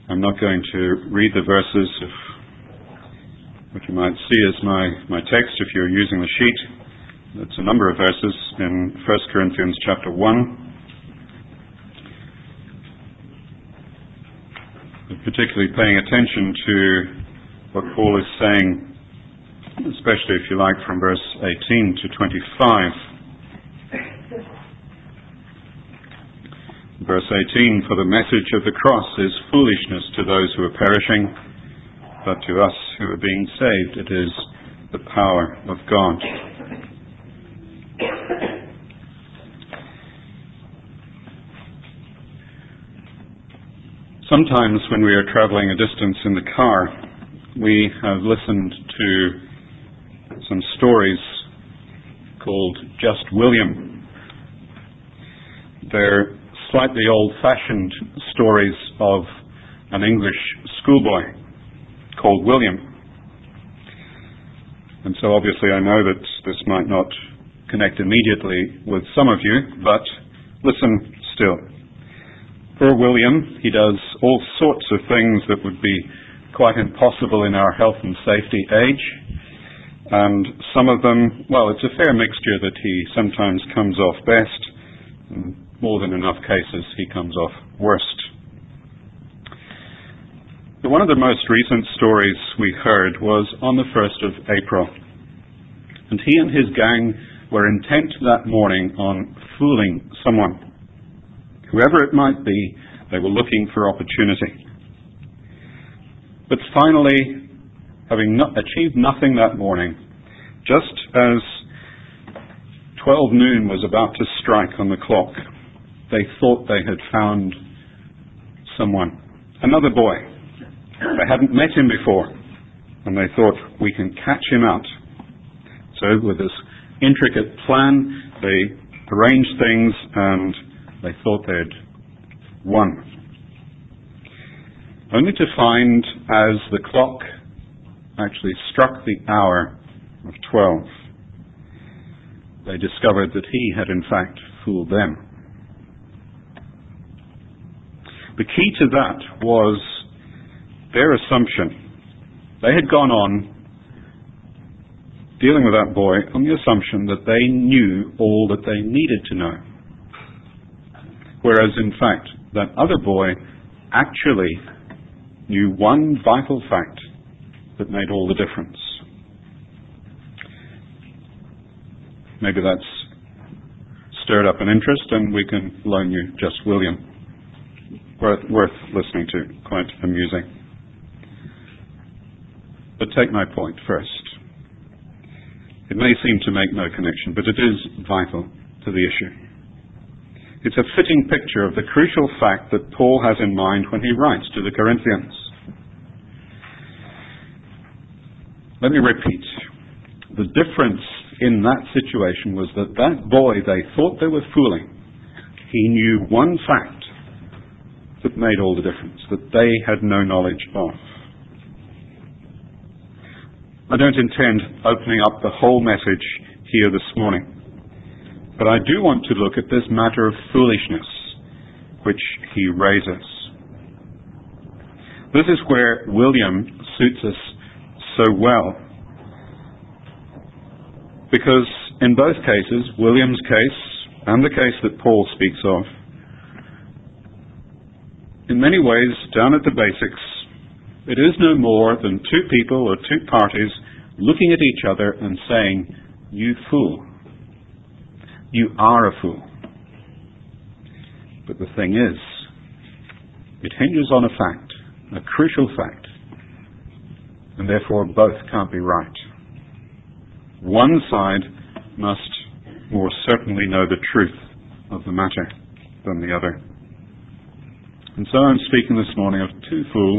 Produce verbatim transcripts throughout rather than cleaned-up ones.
I'm not going to read the verses of what you might see as my, my text if you're using the sheet. It's a number of verses in First Corinthians chapter one. Particularly paying attention to what Paul is saying, especially if you like from verse eighteen to twenty-five. Verse eighteen, for the message of the cross is foolishness to those who are perishing, but to us who are being saved it is the power of God. Sometimes when we are traveling a distance in the car, we have listened to some stories called Just William. They're slightly old-fashioned stories of an English schoolboy called William. And so obviously I know that this might not connect immediately with some of you, but listen still. Poor William, he does all sorts of things that would be quite impossible in our health and safety age. And some of them, well, it's a fair mixture that he sometimes comes off best. In more than enough cases, he comes off worst. But one of the most recent stories we heard was on the first of April. And he and his gang were intent that morning on fooling someone. Whoever it might be, they were looking for opportunity. But finally, having not achieved nothing that morning, just as twelve noon was about to strike on the clock, they thought they had found someone, another boy. They hadn't met him before, and they thought, we can catch him out. So with this intricate plan, they arranged things and they thought they'd won. Only to find, as the clock actually struck the hour of twelve, they discovered that he had in fact fooled them. The key to that was their assumption. They had gone on dealing with that boy on the assumption that they knew all that they needed to know. Whereas, in fact, that other boy actually knew one vital fact that made all the difference. Maybe that's stirred up an interest, and we can loan you Just William. Worth, worth listening to, quite amusing. But take my point first. It may seem to make no connection, but it is vital to the issue. It's a fitting picture of the crucial fact that Paul has in mind when he writes to the Corinthians. Let me repeat. The difference in that situation was that that boy they thought they were fooling, he knew one fact that made all the difference, that they had no knowledge of. I don't intend opening up the whole message here this morning. But I do want to look at this matter of foolishness, which he raises. This is where William suits us so well. Because in both cases, William's case and the case that Paul speaks of, in many ways, down at the basics, it is no more than two people or two parties looking at each other and saying, you fool. You are a fool. But the thing is, it hinges on a fact, a crucial fact, and therefore both can't be right. One side must more certainly know the truth of the matter than the other. And so I'm speaking this morning of two fools.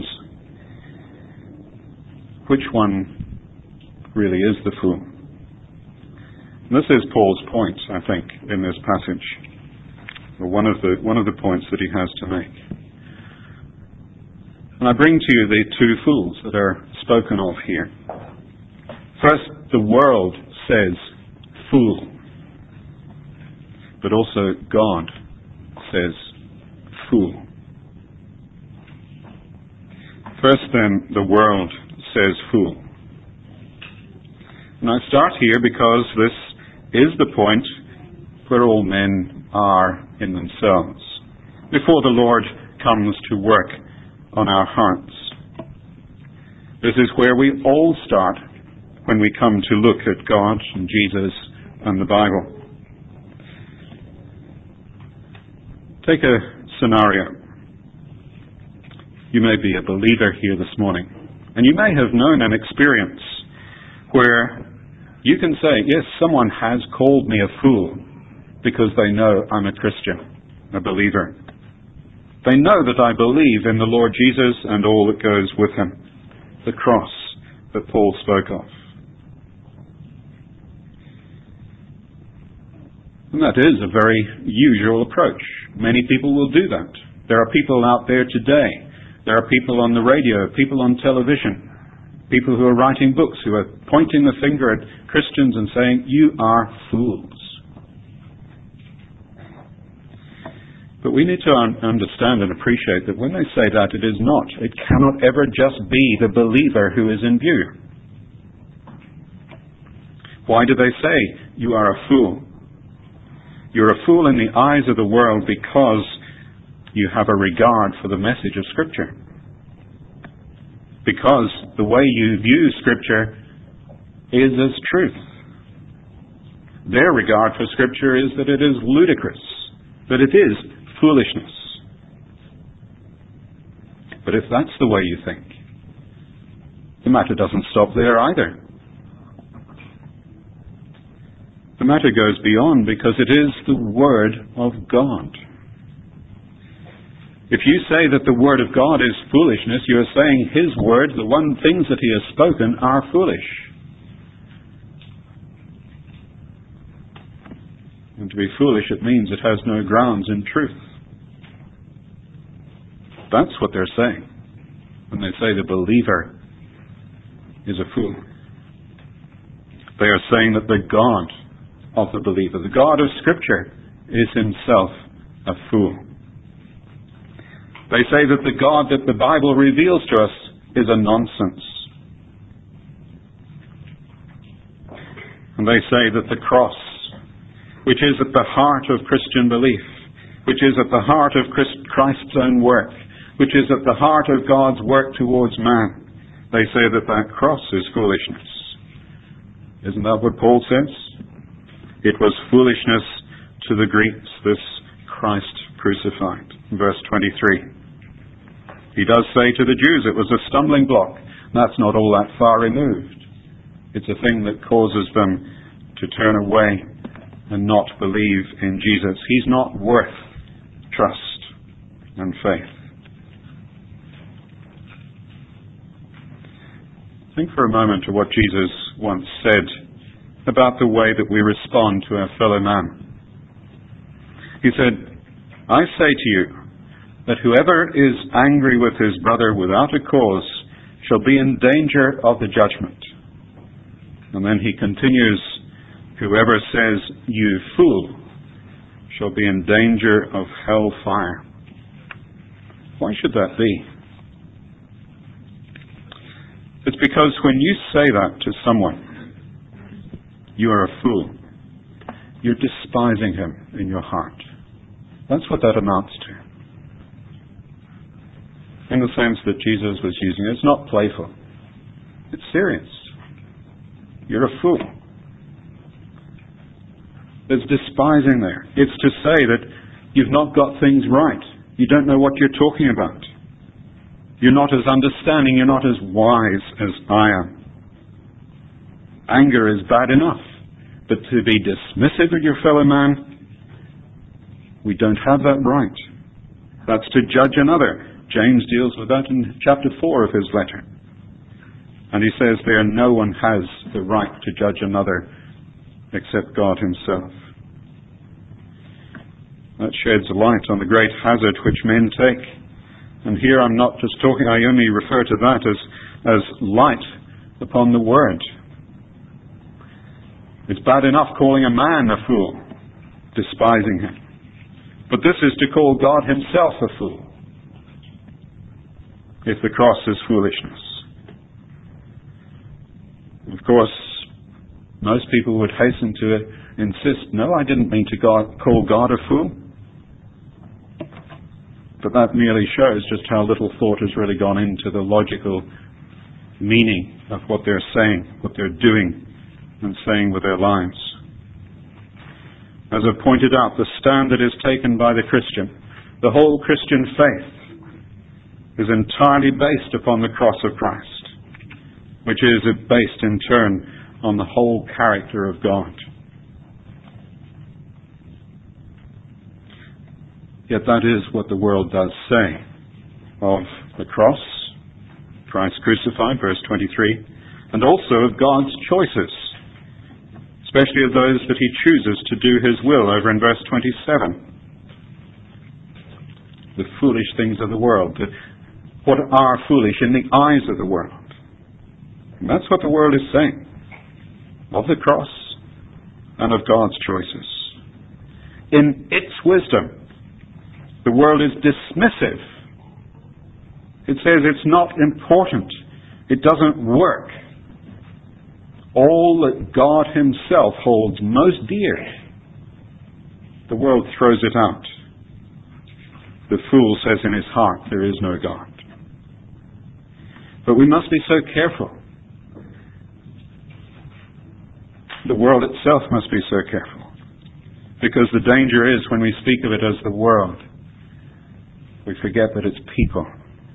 Which one really is the fool? And this is Paul's point, I think, in this passage, or one of the one of the points that he has to make. And I bring to you the two fools that are spoken of here. First, the world says fool, but also God says fool. First then, the world says fool. And I start here because this is the point where all men are in themselves, before the Lord comes to work on our hearts. This is where we all start when we come to look at God and Jesus and the Bible. Take a scenario. You may be a believer here this morning, and you may have known an experience where you can say, yes, someone has called me a fool because they know I'm a Christian, a believer. They know that I believe in the Lord Jesus and all that goes with him, the cross that Paul spoke of. And that is a very usual approach. Many people will do that. There are people out there today. There are people on the radio, people on television, people who are writing books, who are pointing the finger at Christians and saying, you are fools. But we need to un- understand and appreciate that when they say that, it is not. It cannot ever just be the believer who is in view. Why do they say, you are a fool? You're a fool in the eyes of the world because you have a regard for the message of Scripture. Because the way you view Scripture is as truth. Their regard for Scripture is that it is ludicrous, that it is foolishness. But if that's the way you think, the matter doesn't stop there either. The matter goes beyond, because it is the Word of God. If you say that the Word of God is foolishness, you are saying His Word, the one things that He has spoken, are foolish. And to be foolish, it means it has no grounds in truth. That's what they're saying when they say the believer is a fool. They are saying that the God of the believer, the God of Scripture, is himself a fool. They say that the God that the Bible reveals to us is a nonsense. And they say that the cross, which is at the heart of Christian belief, which is at the heart of Christ's own work, which is at the heart of God's work towards man, they say that that cross is foolishness. Isn't that what Paul says? It was foolishness to the Greeks, this Christ crucified. Verse twenty-three. He does say to the Jews it was a stumbling block. That's not all that far removed. It's a thing that causes them to turn away and not believe in Jesus. He's not worth trust and faith. Think for a moment of what Jesus once said about the way that we respond to our fellow man. He said, I say to you that whoever is angry with his brother without a cause shall be in danger of the judgment. And then he continues, whoever says, you fool, shall be in danger of hell fire. Why should that be? It's because when you say that to someone, you are a fool. You're despising him in your heart. That's what that amounts to. In the sense that Jesus was using, it's not playful. It's serious. You're a fool. There's despising there. It's to say that you've not got things right. You don't know what you're talking about. You're not as understanding, you're not as wise as I am. Anger is bad enough, but to be dismissive of your fellow man, we don't have that right. That's to judge another. James deals with that in chapter four of his letter. And he says there no one has the right to judge another except God himself. That sheds light on the great hazard which men take. And here I'm not just talking, I only refer to that as, as light upon the word. It's bad enough calling a man a fool, despising him. But this is to call God himself a fool. if the cross is foolishness. Of course, most people would hasten to insist, no, I didn't mean to God, call God a fool. But that merely shows just how little thought has really gone into the logical meaning of what they're saying, what they're doing and saying with their lives. As I've pointed out, the stand that is taken by the Christian, the whole Christian faith, is entirely based upon the cross of Christ, which is based in turn on the whole character of God. Yet that is what the world does say of the cross, Christ crucified, verse twenty-three, and also of God's choices, especially of those that he chooses to do his will, over in verse twenty-seven. The foolish things of the world, the, what are foolish in the eyes of the world. And that's what the world is saying of the cross and of God's choices. In its wisdom, the world is dismissive. It says it's not important. It doesn't work. All that God himself holds most dear, the world throws it out. The fool says in his heart, there is no God. But we must be so careful. The world itself must be so careful. Because the danger is when we speak of it as the world, we forget that it's people.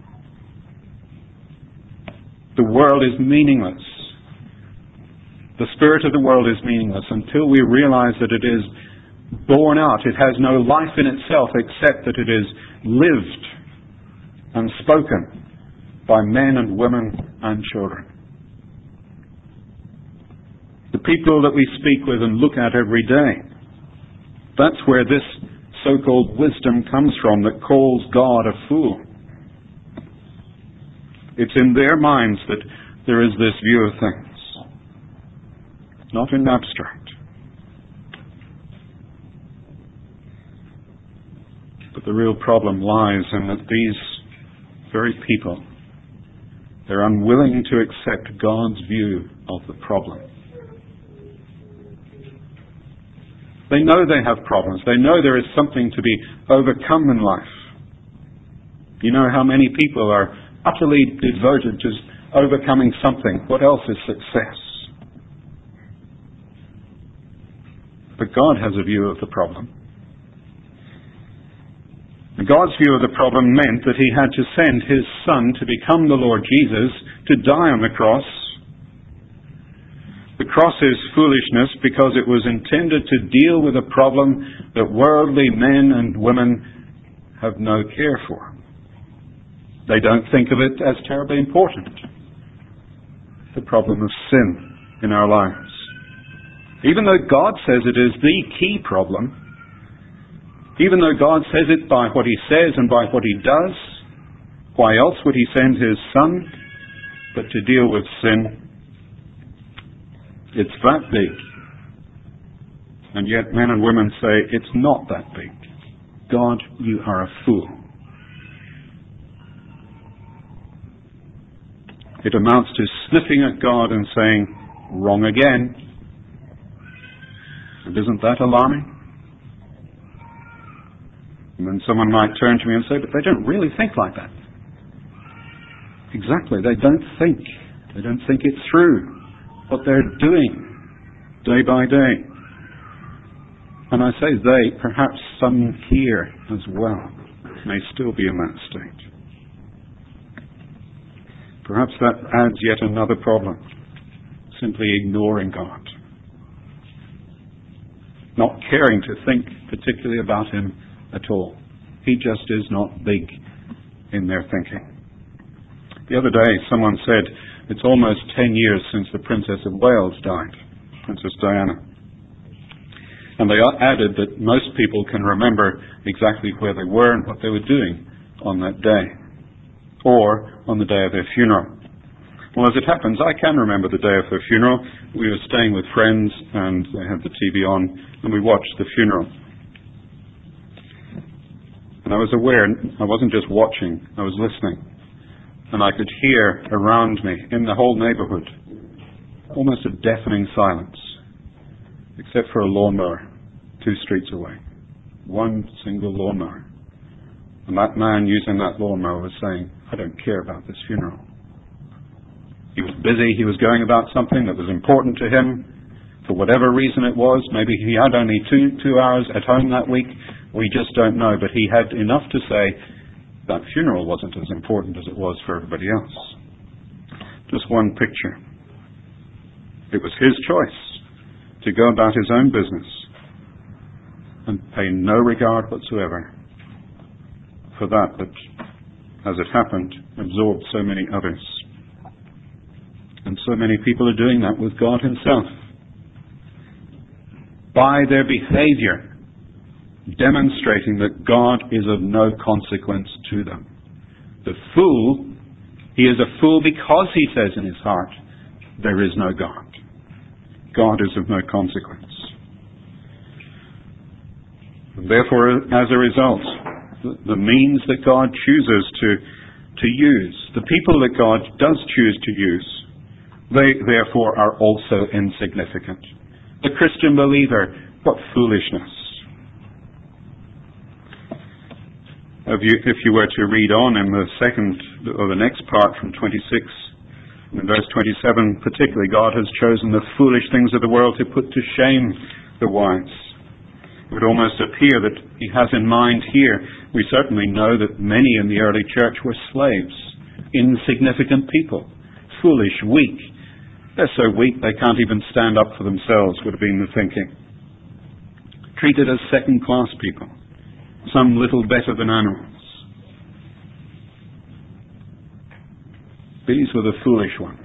The world is meaningless. The spirit of the world is meaningless until we realize that it is born out. It has no life in itself except that it is lived and spoken by men and women and children. The people that we speak with and look at every day, that's where this so-called wisdom comes from that calls God a fool. It's in their minds that there is this view of things, not in abstract. But the real problem lies in that these very people, they're unwilling to accept God's view of the problem. They know they have problems. They know there is something to be overcome in life. You know how many people are utterly devoted to overcoming something. What else is success? But God has a view of the problem. God's view of the problem meant that he had to send his Son to become the Lord Jesus, to die on the cross. The cross is foolishness because it was intended to deal with a problem that worldly men and women have no care for. They don't think of it as terribly important. The problem of sin in our lives. Even though God says it is the key problem, even though God says it by what he says and by what he does, why else would he send his Son but to deal with sin? It's that big. And yet men and women say, it's not that big. God, you are a fool. It amounts to sniffing at God and saying, wrong again. And isn't that alarming? And then someone might turn to me and say, but they don't really think like that. Exactly, they don't think. They don't think it through, what they're doing day by day. And I say they, perhaps some here as well may still be in that state. Perhaps that adds yet another problem, simply ignoring God. Not caring to think particularly about him at all. He just is not big in their thinking. The other day someone said it's almost ten years since the Princess of Wales died, Princess Diana. And they added that most people can remember exactly where they were and what they were doing on that day, or on the day of their funeral. Well, as it happens, I can remember the day of her funeral. We were staying with friends and they had the T V on and we watched the funeral. And I was aware, I wasn't just watching, I was listening. and I could hear around me, in the whole neighborhood, almost a deafening silence, except for a lawnmower two streets away. One single lawnmower. And that man using that lawnmower was saying, I don't care about this funeral. He was busy, he was going about something that was important to him, for whatever reason it was. Maybe he had only two, two hours at home that week, we just don't know, but he had enough to say that funeral wasn't as important as it was for everybody else. Just one picture. It was his choice to go about his own business and pay no regard whatsoever for that that, as it happened, absorbed so many others. And so many people are doing that with God himself. By their behavior, demonstrating that God is of no consequence to them. The fool, he is a fool because he says in his heart, there is no God. God is of no consequence. And therefore, as a result, the means that God chooses to, to use, the people that God does choose to use, they therefore are also insignificant. The Christian believer, what foolishness. If you, if you were to read on in the second, or the next part from twenty-six, in verse twenty-seven particularly, God has chosen the foolish things of the world to put to shame the wise. It would almost appear that he has in mind here, we certainly know that many in the early church were slaves, insignificant people, foolish, weak. They're so weak they can't even stand up for themselves, would have been the thinking. Treated as second-class people, some little better than animals. These were the foolish ones.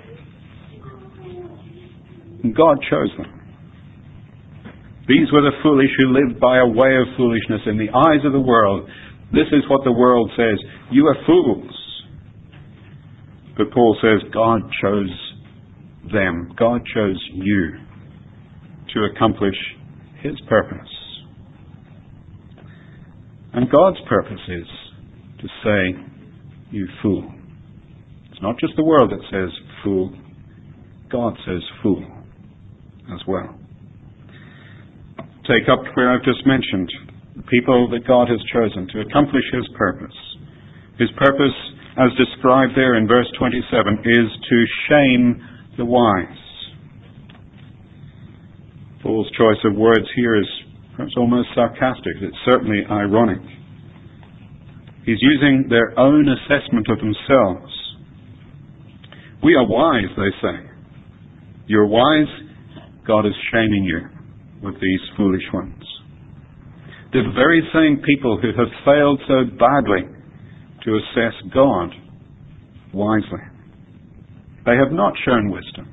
And God chose them. These were the foolish who lived by a way of foolishness in the eyes of the world. This is what the world says. You are fools. But Paul says God chose them. God chose you to accomplish his purpose. And God's purpose is to say, you fool. It's not just the world that says fool. God says fool as well. Take up where I've just mentioned, the people that God has chosen to accomplish his purpose. His purpose, as described there in verse twenty-seven, is to shame the wise. Paul's choice of words here is perhaps almost sarcastic. It's certainly ironic. He's using their own assessment of themselves. We are wise, they say. You're wise, God is shaming you with these foolish ones. The very same people who have failed so badly to assess God wisely. They have not shown wisdom.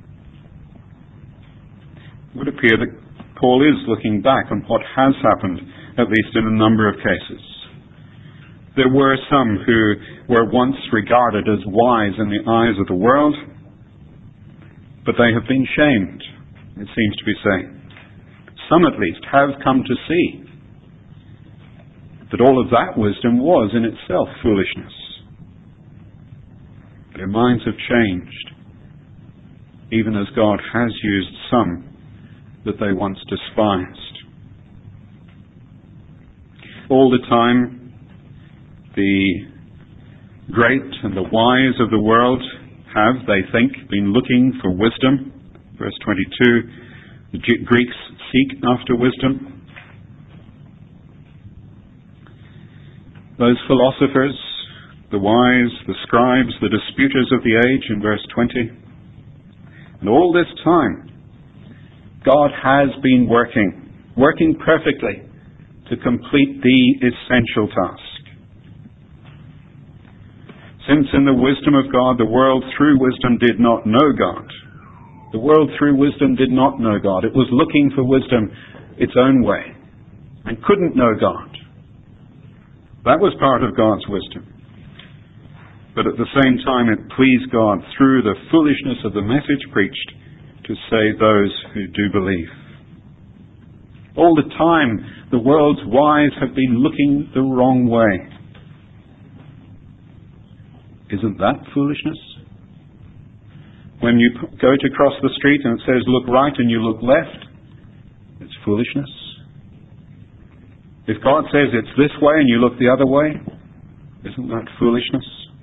It would appear that Paul is looking back on what has happened, at least in a number of cases. There were some who were once regarded as wise in the eyes of the world, but they have been shamed, it seems to be saying. Some at least have come to see that all of that wisdom was in itself foolishness. Their minds have changed, even as God has used some that they once despised. All the time, the great and the wise of the world have, they think, been looking for wisdom. Verse twenty-two, the Greeks seek after wisdom. Those philosophers, the wise, the scribes, the disputers of the age in verse twenty. And all this time, God has been working, working perfectly to complete the essential task. Since in the wisdom of God, the world through wisdom did not know God. The world through wisdom did not know God. It was looking for wisdom its own way and couldn't know God. That was part of God's wisdom. But at the same time, it pleased God through the foolishness of the message preached to save those who do believe. All the time, the world's wise have been looking the wrong way. Isn't that foolishness? When you p- go to cross the street and it says look right and you look left, it's foolishness. If God says it's this way and you look the other way, isn't that foolishness?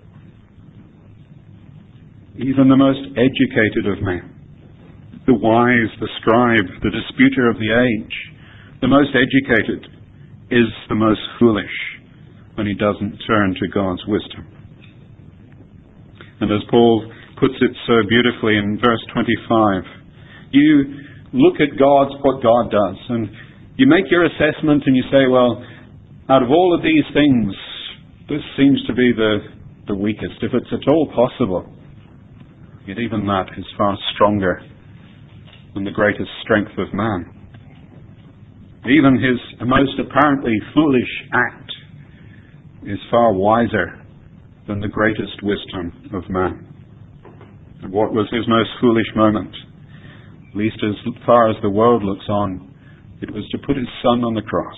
Even the most educated of men, the wise, the scribe, the disputer of the age, the most educated is the most foolish when he doesn't turn to God's wisdom. And as Paul puts it so beautifully in verse twenty-five, you look at God's, what God does, and you make your assessment and you say, well, out of all of these things, this seems to be the, the weakest, if it's at all possible. Yet even that is far stronger than the greatest strength of man. Even his most apparently foolish act is far wiser than the greatest wisdom of man. And what was his most foolish moment? At least as far as the world looks on, it was to put his son on the cross.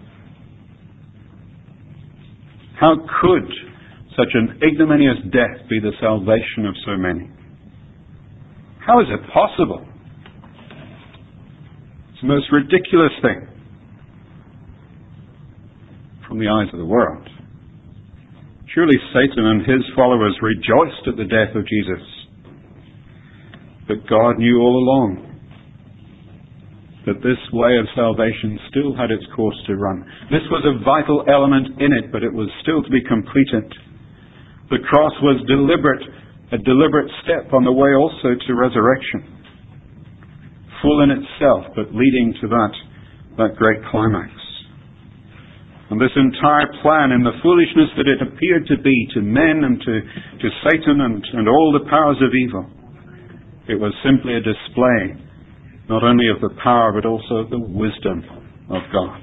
How could such an ignominious death be the salvation of so many? How is it possible? It's the most ridiculous thing from the eyes of the world. Surely Satan and his followers rejoiced at the death of Jesus. But God knew all along that this way of salvation still had its course to run. This was a vital element in it, but it was still to be completed. The cross was deliberate, a deliberate step on the way also to resurrection. Full in itself, but leading to that, that great climax. And this entire plan, in the foolishness that it appeared to be to men and to, to Satan and, and all the powers of evil, it was simply a display not only of the power but also of the wisdom of God.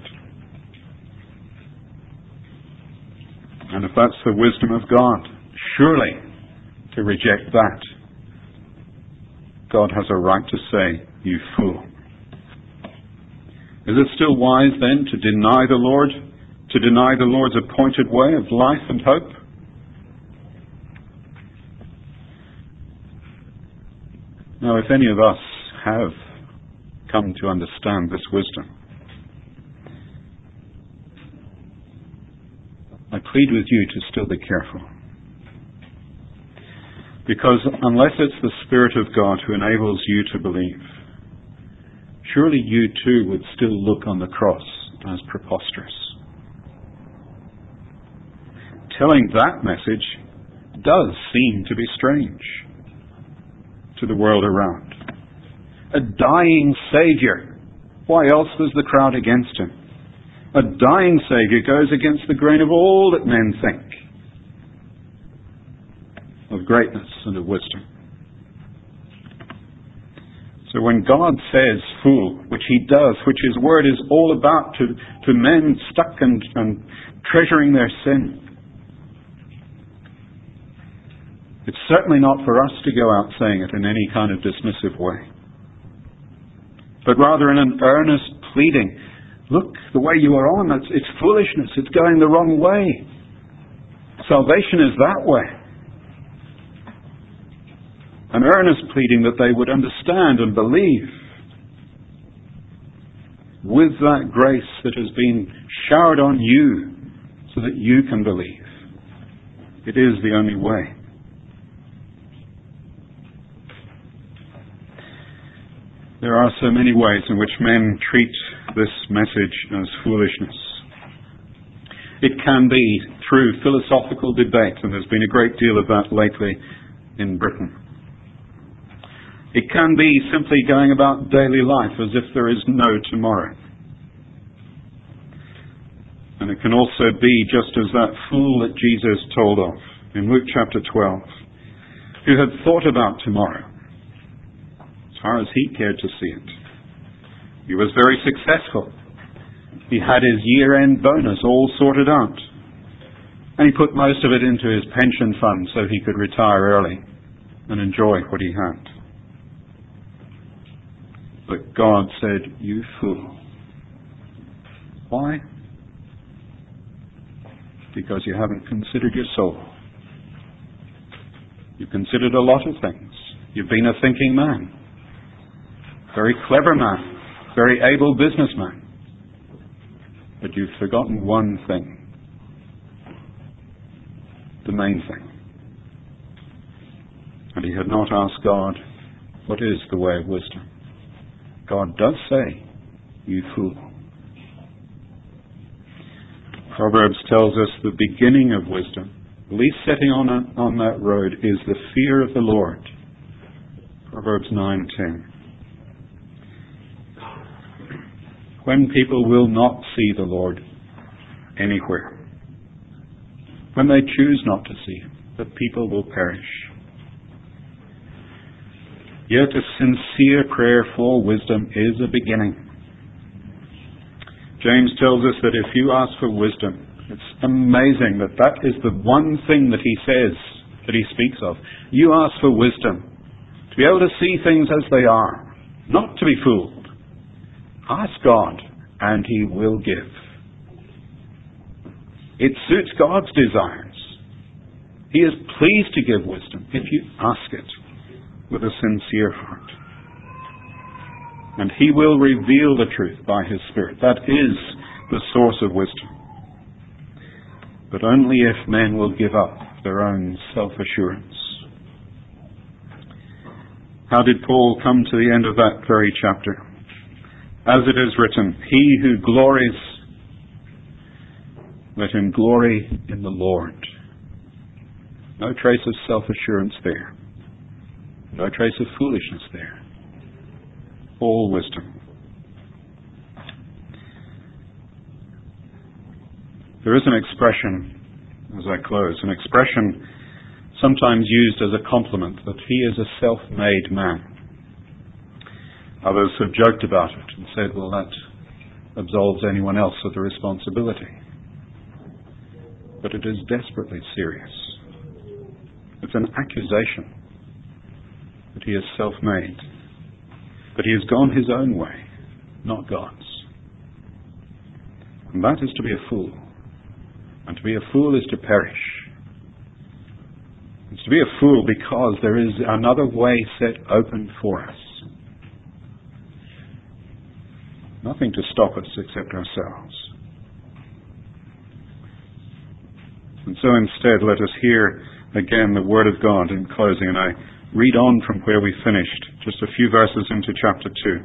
And if that's the wisdom of God, surely to reject that, God has a right to say, you fool. Is it still wise then to deny the Lord, to deny the Lord's appointed way of life and hope? Now, if any of us have come to understand this wisdom, I plead with you to still be careful. Because unless it's the Spirit of God who enables you to believe, surely you too would still look on the cross as preposterous. Telling that message does seem to be strange to the world around. A dying Saviour. Why else was the crowd against him? A dying Saviour goes against the grain of all that men think of greatness and of wisdom. So when God says fool, which he does, which his word is all about to, to men stuck and, and treasuring their sin, it's certainly not for us to go out saying it in any kind of dismissive way, but rather in an earnest pleading. Look, the way you are on, it's, it's foolishness. It's going the wrong way. Salvation is that way. An earnest pleading that they would understand and believe with that grace that has been showered on you so that you can believe. It is the only way. There are so many ways in which men treat this message as foolishness. It can be through philosophical debate, and there's been a great deal of that lately in Britain. It can be simply going about daily life as if there is no tomorrow. And it can also be just as that fool that Jesus told of in Luke chapter twelve, who had thought about tomorrow as far as he cared to see it. He was very successful. He had his year-end bonus all sorted out. And he put most of it into his pension fund so he could retire early and enjoy what he had. But God said, you fool. Why? Because you haven't considered your soul. You've considered a lot of things. You've been a thinking man, very clever man, very able businessman. But you've forgotten one thing, the main thing. And he had not asked God, what is the way of wisdom? God does say, you fool. Proverbs tells us the beginning of wisdom, at least setting on, a, on that road, is the fear of the Lord. Proverbs nine ten. When people will not see the Lord anywhere, when they choose not to see him, the people will perish. Yet a sincere prayer for wisdom is a beginning. James tells us that if you ask for wisdom, it's amazing that that is the one thing that he says, that he speaks of. You ask for wisdom, to be able to see things as they are, not to be fooled. Ask God, and he will give. It suits God's desires. He is pleased to give wisdom if you ask it with a sincere heart. And he will reveal the truth by his Spirit. That is the source of wisdom. But only if men will give up their own self-assurance. How did Paul come to the end of that very chapter? As it is written, he who glories, let him glory in the Lord. No trace of self-assurance there. No trace of foolishness there. All wisdom. There is an expression, as I close, an expression sometimes used as a compliment, that he is a self-made man. Others have joked about it and said, well, that absolves anyone else of the responsibility. But it is desperately serious. It's an accusation that he is self-made, that he has gone his own way, not God's. And that is to be a fool. And to be a fool is to perish. It's to be a fool because there is another way set open for us. Nothing to stop us except ourselves. And so instead, let us hear again the Word of God in closing. And I read on from where we finished, just a few verses into chapter two,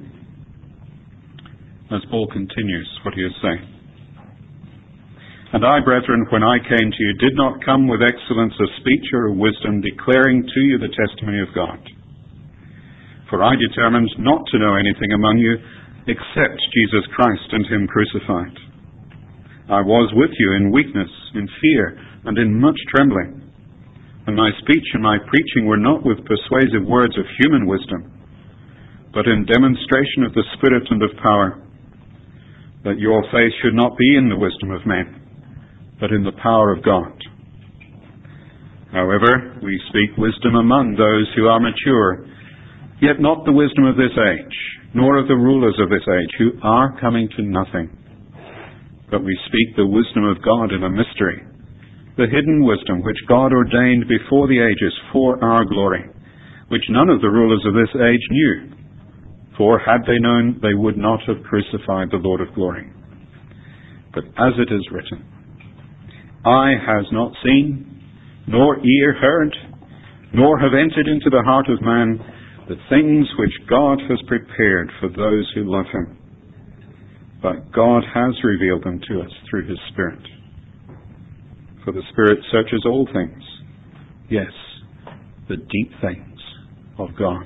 as Paul continues what he is saying. And I, brethren, when I came to you, did not come with excellence of speech or of wisdom, declaring to you the testimony of God. For I determined not to know anything among you except Jesus Christ and him crucified. I was with you in weakness, in fear, and in much trembling. And my speech and my preaching were not with persuasive words of human wisdom, but in demonstration of the Spirit and of power, that your faith should not be in the wisdom of men, but in the power of God. However, we speak wisdom among those who are mature, yet not the wisdom of this age, nor of the rulers of this age, who are coming to nothing. But we speak the wisdom of God in a mystery, the hidden wisdom which God ordained before the ages for our glory, which none of the rulers of this age knew. For had they known, they would not have crucified the Lord of glory. But as it is written, eye has not seen, nor ear heard, nor have entered into the heart of man the things which God has prepared for those who love him. But God has revealed them to us through his Spirit. For the Spirit searches all things, yes, the deep things of God.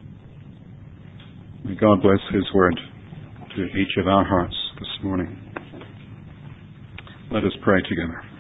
May God bless his word to each of our hearts this morning. Let us pray together.